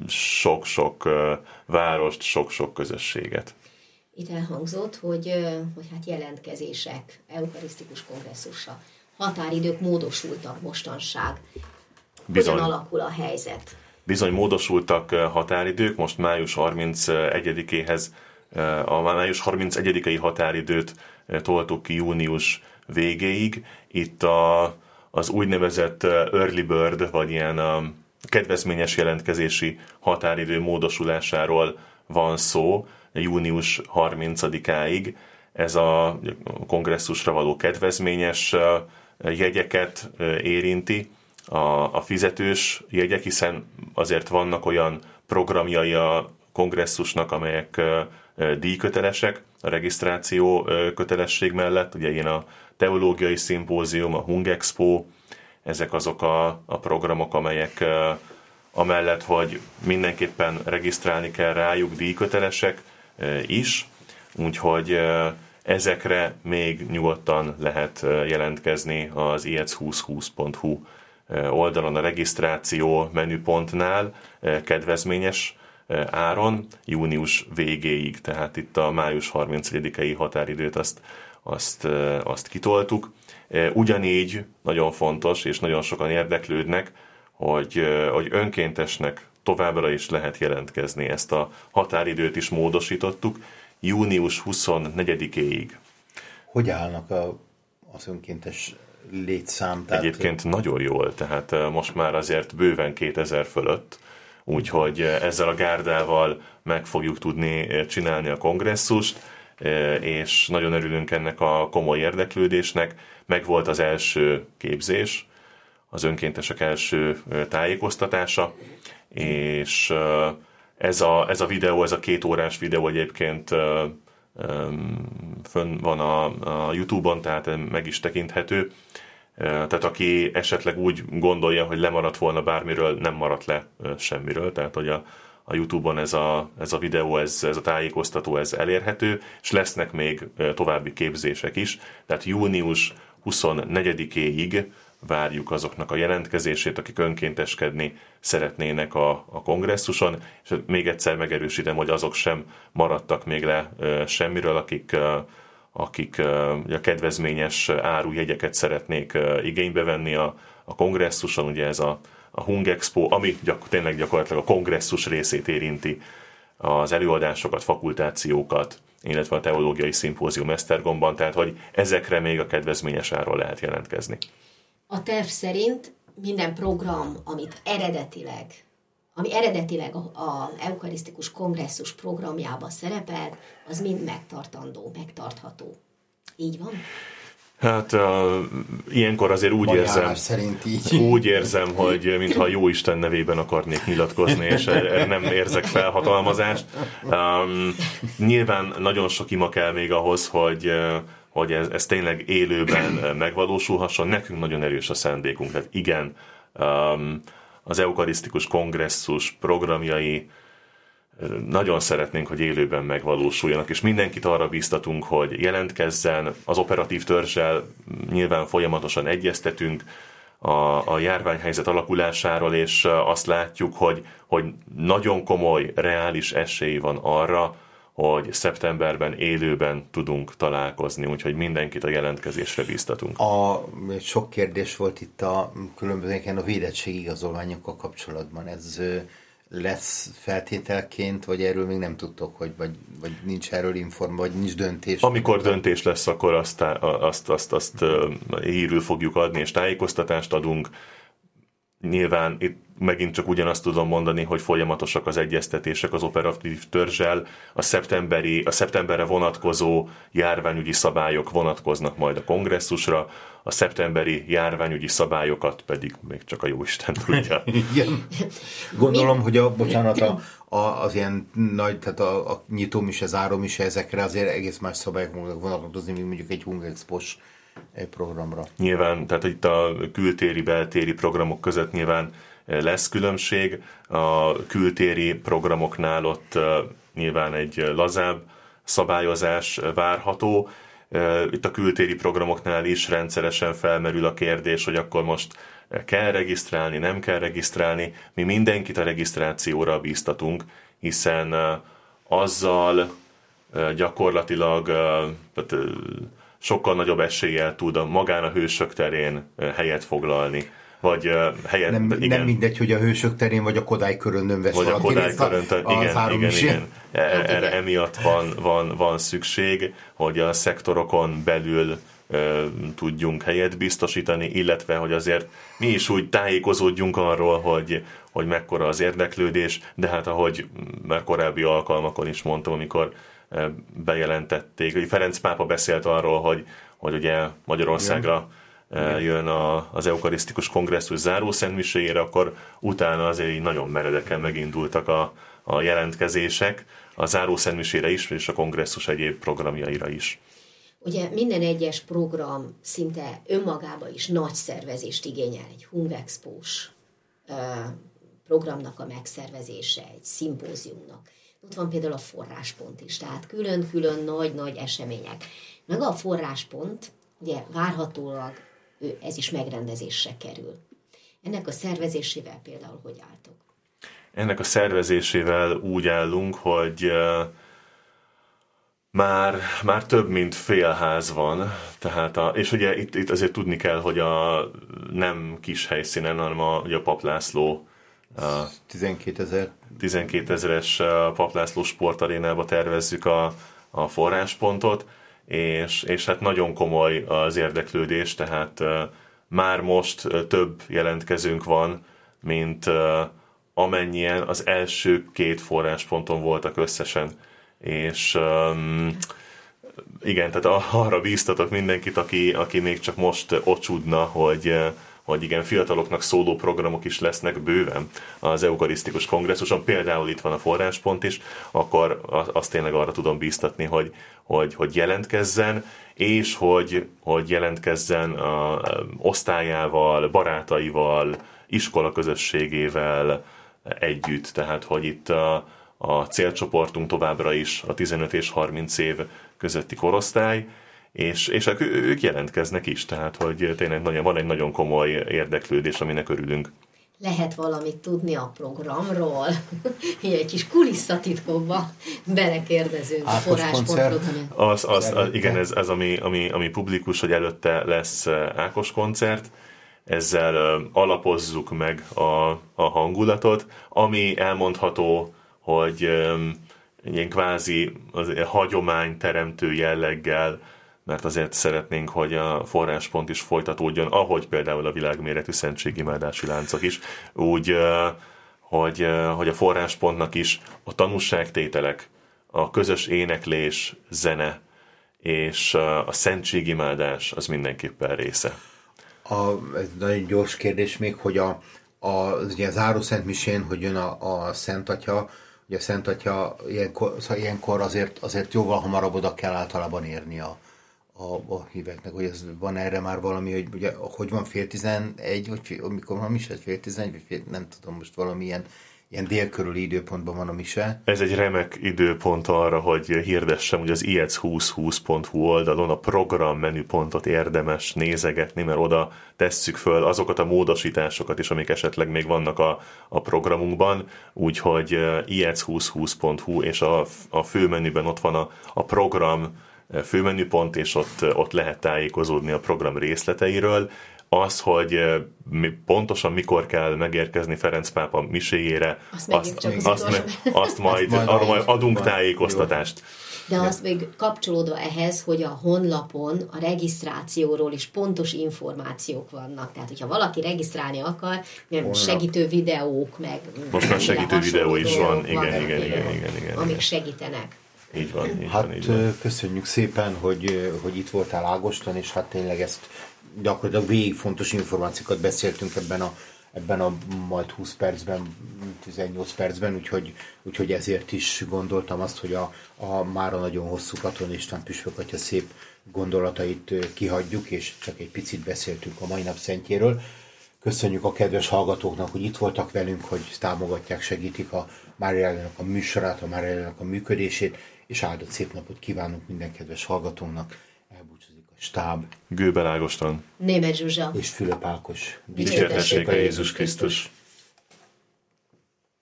sok-sok várost, sok-sok közösséget. Itt elhangzott, hogy hát jelentkezések, eukarisztikus kongresszusra, határidők módosultak mostanság. Hogyan alakul a helyzet? Bizony módosultak határidők, most május 31-éhez, a május 31-i határidőt toltuk ki június végéig. Itt az úgynevezett early bird, vagy ilyen kedvezményes jelentkezési határidő módosulásáról van szó június 30-áig. Ez a kongresszusra való kedvezményes jegyeket érinti, a fizetős jegyek, hiszen azért vannak olyan programjai a kongresszusnak, amelyek díjkötelesek, a regisztráció kötelesség mellett, ugye ilyen a teológiai szimpózium, a Hungexpo, ezek azok a programok, amelyek amellett, hogy mindenképpen regisztrálni kell rájuk, díjkötelesek is, úgyhogy ezekre még nyugodtan lehet jelentkezni az iec2020.hu oldalon a regisztráció menüpontnál kedvezményes áron június végéig, tehát itt a május 31-i határidőt azt kitoltuk. Ugyanígy nagyon fontos, és nagyon sokan érdeklődnek, hogy önkéntesnek továbbra is lehet jelentkezni. Ezt a határidőt is módosítottuk június 24-éig. Hogy állnak az önkéntes létszám? Egyébként nagyon jól, tehát most már azért bőven 2000 fölött, úgyhogy ezzel a gárdával meg fogjuk tudni csinálni a kongresszust, és nagyon örülünk ennek a komoly érdeklődésnek. Megvolt az első képzés, az önkéntesek első tájékoztatása, és ez a videó, ez a 2 órás videó egyébként fönn van a YouTube-on, tehát meg is tekinthető. Tehát aki esetleg úgy gondolja, hogy lemaradt volna bármiről, nem maradt le semmiről, tehát hogy a YouTube-on ez a videó, ez a tájékoztató, ez elérhető, és lesznek még további képzések is, tehát június 24-éig várjuk azoknak a jelentkezését, akik önkénteskedni szeretnének a kongresszuson, és még egyszer megerősítem, hogy azok sem maradtak még le semmiről, akik a kedvezményes árujegyeket szeretnék igénybe venni a kongresszuson, ugye ez a Hungexpo, ami tényleg gyakorlatilag a kongresszus részét érinti, az előadásokat, fakultációkat, illetve a teológiai szimpózium Esztergomban, tehát hogy ezekre még a kedvezményes áron lehet jelentkezni. A terv szerint minden program, ami eredetileg a eukarisztikus kongresszus programjában szerepel, az mind megtartható. Így van? Hát ilyenkor azért úgy érzem, hogy mintha a Jóisten nevében akarnék nyilatkozni, és nem érzek felhatalmazást. Nyilván nagyon sok ima kell még ahhoz, hogy ez tényleg élőben megvalósulhasson. Nekünk nagyon erős a szándékunk. Tehát igen, az eukarisztikus kongresszus programjai nagyon szeretnénk, hogy élőben megvalósuljanak, és mindenkit arra bíztatunk, hogy jelentkezzen. Az operatív törzssel nyilván folyamatosan egyeztetünk a járványhelyzet alakulásáról, és azt látjuk, hogy nagyon komoly, reális esély van arra, hogy szeptemberben élőben tudunk találkozni, úgyhogy mindenkit a jelentkezésre bíztatunk. Sok kérdés volt itt a különbözően a védettségigazolványokkal kapcsolatban. Ez lesz feltételként, vagy erről még nem tudtok, vagy nincs erről vagy nincs döntés? Amikor döntés lesz, akkor azt hírül fogjuk adni, és tájékoztatást adunk. Nyilván itt megint csak ugyanazt tudom mondani, hogy folyamatosak az egyeztetések az operatív törzssel. A szeptemberre vonatkozó járványügyi szabályok vonatkoznak majd a kongresszusra, a szeptemberi járványügyi szabályokat pedig még csak a Jóisten tudja. Igen. Gondolom, hogy az ilyen nagy, tehát a nyitómise, zárómise, ezekre azért egész más szabályok vonatkozni, mint mondjuk egy Hungexpo-s programra. Nyilván, tehát itt a kültéri, beltéri programok között nyilván lesz különbség. A kültéri programoknál ott nyilván egy lazább szabályozás várható. Itt a kültéri programoknál is rendszeresen felmerül a kérdés, hogy akkor most kell regisztrálni, nem kell regisztrálni. Mi mindenkit a regisztrációra bíztatunk, hiszen azzal gyakorlatilag sokkal nagyobb eséllyel tud magán a hősök terén helyet foglalni. Vagy helyet, nem mindegy, hogy a hősök terén, vagy a Kodály körön vesz vagy a Kodály körön, igen. Erre emiatt van szükség, hogy a szektorokon belül tudjunk helyet biztosítani, illetve, hogy azért mi is úgy tájékozódjunk arról, hogy mekkora az érdeklődés, de hát ahogy már korábbi alkalmakon is mondtam, amikor bejelentették, hogy Ferenc pápa beszélt arról, hogy ugye Magyarországra jön az eukarisztikus kongresszus zárószentmiséjére, akkor utána azért nagyon meredeken megindultak a jelentkezések a zárószentmisére is, és a kongresszus egyéb programjaira is. Ugye minden egyes program szinte önmagában is nagy szervezést igényel, egy Hungexpós programnak a megszervezése, egy szimpóziumnak. Ott van például a forráspont is, tehát külön-külön nagy események. Meg a forráspont, ugye várhatólag ez is megrendezésre kerül. Ennek a szervezésével például hogy álltok? Ennek a szervezésével úgy állunk, hogy már több mint fél ház van, tehát és ugye itt azért tudni kell, hogy nem kis helyszínen, hanem a Pap László 12 000-es Pap László sportarénába tervezzük a forráspontot, és hát nagyon komoly az érdeklődés, tehát már most több jelentkezőnk van, mint amennyien az első 2 forrásponton voltak összesen. És igen, tehát arra bíztatok mindenkit, aki még csak most ocsudna, hogy igen, fiataloknak szóló programok is lesznek bőven az eukarisztikus kongresszuson, például itt van a forráspont is, akkor azt tényleg arra tudom bíztatni, hogy jelentkezzen, és hogy jelentkezzen osztályával, barátaival, iskolaközösségével együtt. Tehát, hogy itt a célcsoportunk továbbra is a 15 és 30 év közötti korosztály, és ők jelentkeznek is, tehát hogy tényleg van egy nagyon komoly érdeklődés, aminek örülünk. Lehet valamit tudni a programról? Egy kis kulisszatitkokba belekérdezünk a forráspontot. Igen, ez ami publikus, hogy előtte lesz Ákos koncert, ezzel alapozzuk meg a hangulatot, ami elmondható, hogy ilyen kvázi hagyományteremtő jelleggel, mert azért szeretnénk, hogy a forráspont is folytatódjon, ahogy például a világméretű szentségimádási láncok is, úgy, hogy a forráspontnak is a tanúságtételek, a közös éneklés, zene és a szentségimádás az mindenképpen része. Ez nagyon gyors kérdés még, hogy ugye az zárószentmisén, hogy jön a Szent Atya, ugye a Szent Atya ilyenkor azért jóval hamarabb oda kell általában érni a híveknek, hogy ez van erre már valami, hogy ugye, hogy van 10:11, vagy mikor van a mise, 10:11, vagy nem tudom, most valamilyen ilyen délkörüli időpontban van a mise. Ez egy remek időpont arra, hogy hirdessem, hogy az iec2020.hu oldalon a program menüpontot érdemes nézegetni, mert oda tesszük föl azokat a módosításokat is, amik esetleg még vannak a programunkban, úgyhogy iec2020.hu, és a főmenüben ott van a program főmenüpont, és ott lehet tájékozódni a program részleteiről. Az, hogy pontosan mikor kell megérkezni Ferenc pápa miséjére, azt majd adunk tájékoztatást. De azt még kapcsolódva ehhez, hogy a honlapon a regisztrációról is pontos információk vannak. Tehát, hogyha valaki regisztrálni akar, segítő videók, meg... Most már segítő videó is van, igen. Amik segítenek. Így van. Köszönjük szépen, hogy itt voltál Ágoston, és hát tényleg ezt gyakorlatilag végig fontos információkat beszéltünk ebben a majd 20 percben, 18 percben, úgyhogy ezért is gondoltam azt, hogy a mára nagyon hosszú Katona István püspök atya szép gondolatait kihagyjuk, és csak egy picit beszéltünk a mai nap szentjéről. Köszönjük a kedves hallgatóknak, hogy itt voltak velünk, hogy támogatják, segítik a Máriának a műsorát, a Máriának a működését, és áldott szép napot kívánunk minden kedves hallgatónak. Elbúcsúzik a Stáb, Gőbel Ágoston Németh Zsuzsa és Fülöp Ákos. dicsértessék Jézus Krisztus.